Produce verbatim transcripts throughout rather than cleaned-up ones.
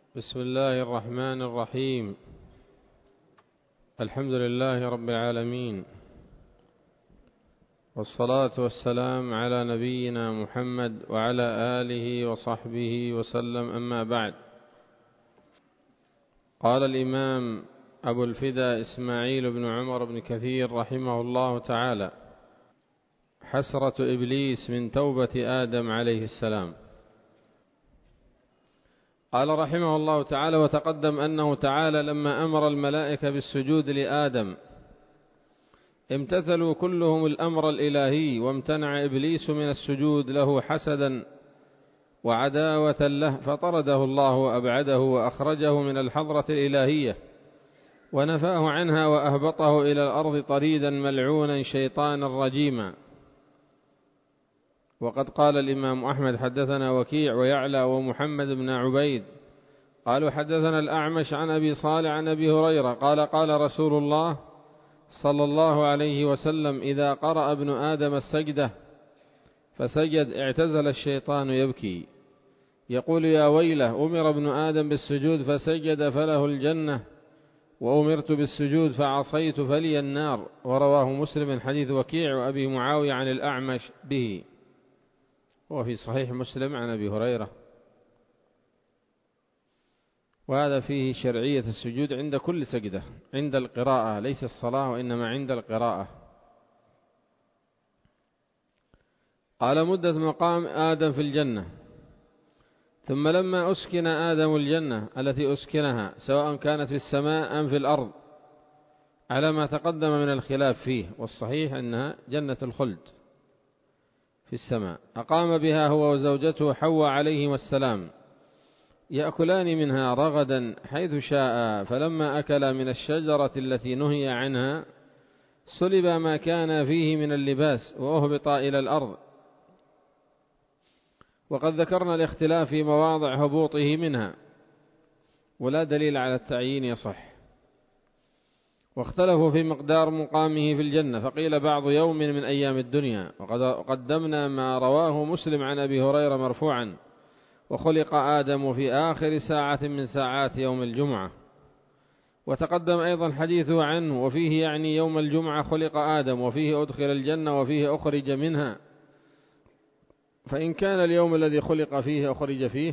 بسم الله الرحمن الرحيم. الحمد لله رب العالمين، والصلاة والسلام على نبينا محمد وعلى آله وصحبه وسلم، أما بعد. قال الإمام أبو الفدا إسماعيل بن عمر بن كثير رحمه الله تعالى: حسرة إبليس من توبة آدم عليه السلام. قال رحمه الله تعالى: وتقدم أنه تعالى لما أمر الملائكة بالسجود لآدم امتثلوا كلهم الأمر الإلهي، وامتنع إبليس من السجود له حسدا وعداوة له، فطرده الله وأبعده وأخرجه من الحضرة الإلهية ونفاه عنها وأهبطه إلى الأرض طريدا ملعونا شيطانا رجيما. وقد قال الإمام أحمد: حدثنا وكيع ويعلى ومحمد بن عبيد قالوا حدثنا الأعمش عن أبي صالح عن أبي هريرة قال: قال رسول الله صلى الله عليه وسلم: إذا قرأ ابن آدم السجدة فسجد اعتزل الشيطان يبكي يقول: يا ويله، أمر ابن آدم بالسجود فسجد فله الجنة، وأمرت بالسجود فعصيت فلي النار. ورواه مسلم من حديث وكيع وأبي معاوية عن الأعمش به، وفي صحيح مسلم عن أبي هريرة. وهذا فيه شرعية السجود عند كل سجدة، عند القراءة، ليس الصلاة وإنما عند القراءة. قال: مدة مقام آدم في الجنة. ثم لما أسكن آدم الجنة التي أسكنها سواء كانت في السماء أم في الأرض على ما تقدم من الخلاف فيه، والصحيح أنها جنة الخلد في السماء، أقام بها هو وزوجته حواء عليهما السلام يأكلان منها رغدا حيث شاء، فلما أكلا من الشجرة التي نهي عنها سلب ما كان فيه من اللباس وأهبطا إلى الأرض. وقد ذكرنا الاختلاف في مواضع هبوطه منها، ولا دليل على التعيين يصح. واختلفوا في مقدار مقامه في الجنة، فقيل بعض يوم من أيام الدنيا. وقد قدمنا ما رواه مسلم عن أبي هريرة مرفوعا: وخلق آدم في آخر ساعة من ساعات يوم الجمعة. وتقدم أيضا حديثه عنه، وفيه يعني يوم الجمعة خلق آدم، وفيه أدخل الجنة، وفيه أخرج منها. فإن كان اليوم الذي خلق فيه أخرج فيه،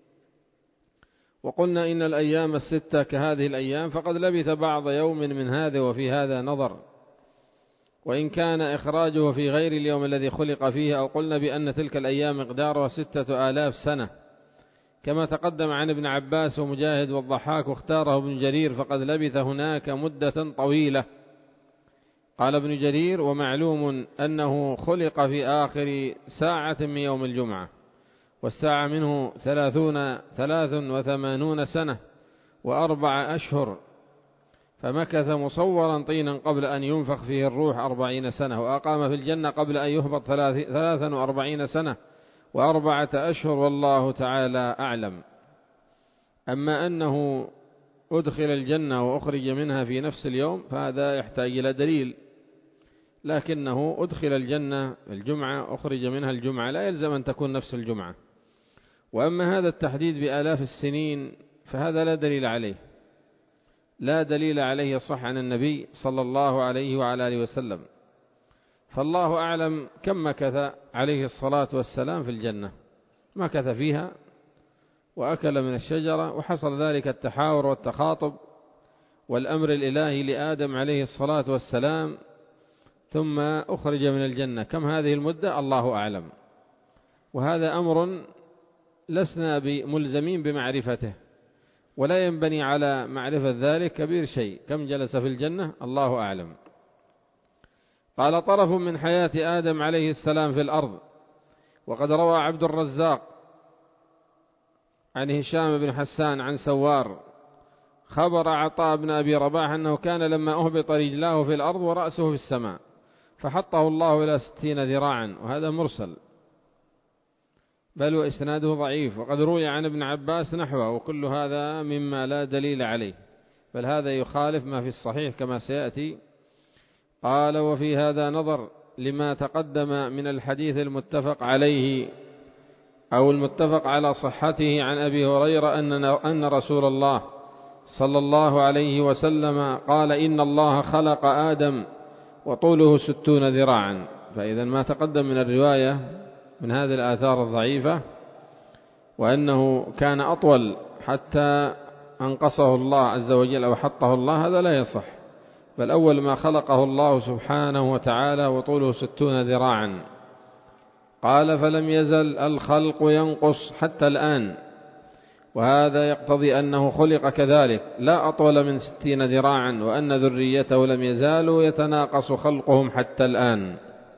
وقلنا إن الأيام الستة كهذه الأيام، فقد لبث بعض يوم من هذا وفي هذا نظر. وإن كان إخراجه في غير اليوم الذي خلق فيه، أو قلنا بأن تلك الأيام مقدارها ستة آلاف سنة كما تقدم عن ابن عباس ومجاهد والضحاك، واختاره ابن جرير فقد لبث هناك مدة طويلة. قال ابن جرير: ومعلوم أنه خلق في آخر ساعة من يوم الجمعة، والساعة منه ثلاثون ثلاث وثمانون سنة وأربع أشهر، فمكث مصورا طينا قبل أن ينفخ فيه الروح أربعين سنة، وأقام في الجنة قبل أن يهبط ثلاثا وأربعين سنة وأربعة أشهر، والله تعالى أعلم. أما أنه أدخل الجنة وأخرج منها في نفس اليوم فهذا يحتاج إلى دليل، لكنه أدخل الجنة الجمعة أخرج منها الجمعة، لا يلزم أن تكون نفس الجمعة. وأما هذا التحديد بآلاف السنين فهذا لا دليل عليه، لا دليل عليه صح عن النبي صلى الله عليه وعلى آله وسلم. فالله أعلم كم مكث عليه الصلاة والسلام في الجنة، مكث فيها وأكل من الشجرة، وحصل ذلك التحاور والتخاطب والأمر الإلهي لآدم عليه الصلاة والسلام، ثم أخرج من الجنة. كم هذه المدة؟ الله أعلم، وهذا أمر لسنا بملزمين بمعرفته، ولا ينبني على معرفة ذلك كبير شيء. كم جلس في الجنة؟ الله أعلم. قال: طرف من حياة آدم عليه السلام في الأرض. وقد روى عبد الرزاق عن هشام بن حسان عن سوار خبر عطاء بن أبي رباح أنه كان لما أهبط رجلاه في الأرض ورأسه في السماء فحطه الله إلى ستين ذراعا، وهذا مرسل بل وإسناده ضعيف. وقد روي عن ابن عباس نحوه، وكل هذا مما لا دليل عليه، بل هذا يخالف ما في الصحيح كما سيأتي. قال: وفي هذا نظر لما تقدم من الحديث المتفق عليه أو المتفق على صحته عن أبي هريرة أن رسول الله صلى الله عليه وسلم قال إن الله خلق آدم وطوله ستون ذراعا. فإذا ما تقدم من الرواية من هذه الآثار الضعيفة وأنه كان أطول حتى أنقصه الله عز وجل أو حطه الله، هذا لا يصح، بل أول ما خلقه الله سبحانه وتعالى وطوله ستون ذراعا. قال فلم يزل الخلق ينقص حتى الآن، وهذا يقتضي أنه خلق كذلك لا أطول من ستين ذراعا، وأن ذريته لم يزالوا يتناقص خلقهم حتى الآن.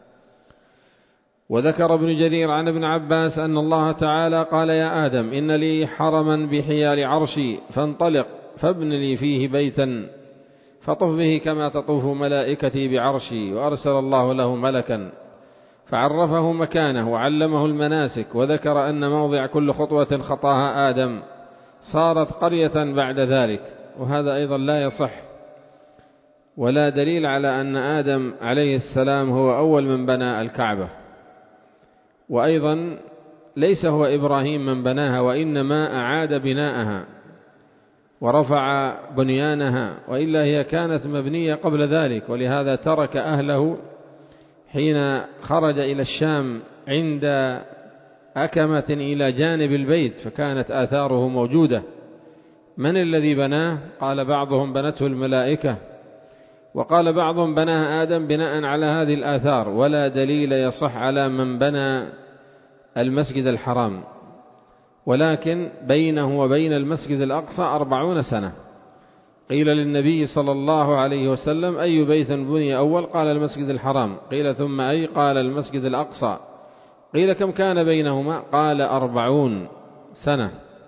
وذكر ابن جرير عن ابن عباس أن الله تعالى قال يا آدم إن لي حرما بحيال عرشي فانطلق فابن لي فيه بيتا فطف به كما تطوف ملائكتي بعرشي. وأرسل الله له ملكا فعرفه مكانه وعلمه المناسك، وذكر أن موضع كل خطوة خطاها آدم صارت قرية بعد ذلك، وهذا أيضا لا يصح، ولا دليل على أن آدم عليه السلام هو أول من بنى الكعبة، وأيضا ليس هو إبراهيم من بناها، وإنما أعاد بناءها ورفع بنيانها، وإلا هي كانت مبنية قبل ذلك. ولهذا ترك أهله حين خرج إلى الشام عند أكمة إلى جانب البيت، فكانت آثاره موجودة. من الذي بناه؟ قال بعضهم بنته الملائكة، وقال بعضهم بناها آدم بناء على هذه الآثار، ولا دليل يصح على من بنى المسجد الحرام. ولكن بينه وبين المسجد الأقصى أربعون سنة. قيل للنبي صلى الله عليه وسلم أي بيت بني أول؟ قال المسجد الحرام. قيل ثم أي؟ قال المسجد الأقصى. قيل كم كان بينهما؟ قال أربعون سنة.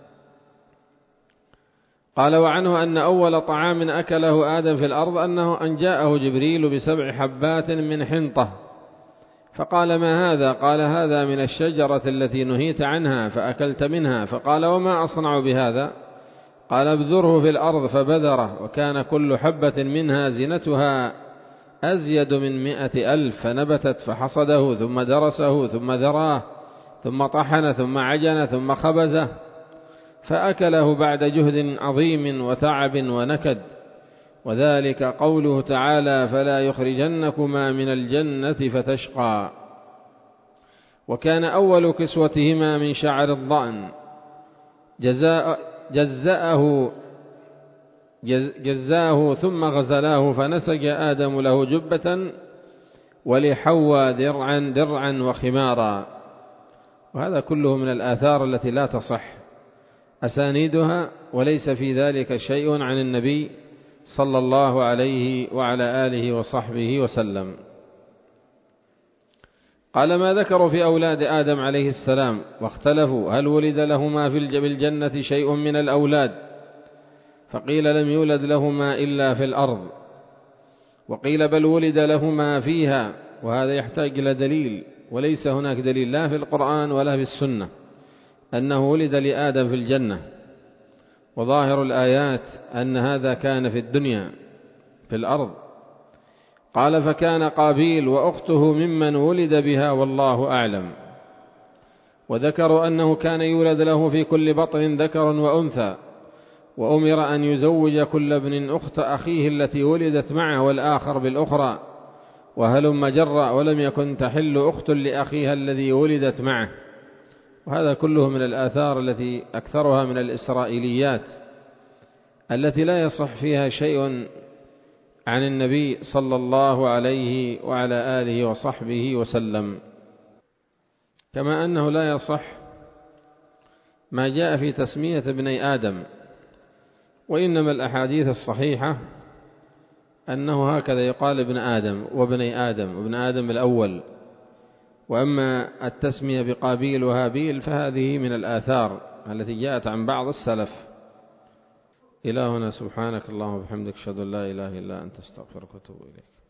قال وعنه أن أول طعام أكله آدم في الأرض أنه أن جاءه جبريل بسبع حبات من حنطة فقال ما هذا؟ قال هذا من الشجرة التي نهيت عنها فأكلت منها. فقال وما أصنع بهذا؟ قال ابذره في الأرض فبذره، وكان كل حبة منها زنتها أزيد من مئة ألف، فنبتت فحصده ثم درسه ثم ذراه ثم طحن ثم عجن ثم خبزه فأكله بعد جهد عظيم وتعب ونكد. وذلك قوله تعالى فلا يخرجنكما من الجنة فتشقى. وكان أول كسوتهما من شعر الضأن جزاء جزأه جزاه ثم غزلاه فنسج آدم له جبة ولحواء درعا درعا وخمارا. وهذا كله من الآثار التي لا تصح أسانيدها، وليس في ذلك شيء عن النبي صلى الله عليه وعلى آله وصحبه وسلم. قال ما ذكروا في أولاد آدم عليه السلام واختلفوا هل ولد لهما في الجنة شيء من الأولاد؟ فقيل لم يولد لهما إلا في الأرض، وقيل بل ولد لهما فيها، وهذا يحتاج إلى دليل، وليس هناك دليل لا في القرآن ولا في السنة أنه ولد لآدم في الجنة. وظاهر الآيات أن هذا كان في الدنيا في الأرض. قال فكان قابيل وأخته ممن ولد بها والله أعلم. وذكروا أنه كان يولد له في كل بطن ذكر وأنثى، وأمر أن يزوج كل ابن أخت أخيه التي ولدت معه والآخر بالأخرى، وهلم جرا، ولم يكن تحل أخت لأخيها الذي ولدت معه. وهذا كله من الآثار التي أكثرها من الإسرائيليات التي لا يصح فيها شيء عن النبي صلى الله عليه وعلى آله وصحبه وسلم. كما أنه لا يصح ما جاء في تسمية ابني آدم، وإنما الأحاديث الصحيحة أنه هكذا يقال ابن آدم وابني آدم وابن آدم الأول. وأما التسمية بقابيل وهابيل فهذه من الآثار التي جاءت عن بعض السلف. إلى هنا سبحانك اللهم وبحمدك أشهد أن لا إله إلا أنت أستغفرك وأتوب إليك.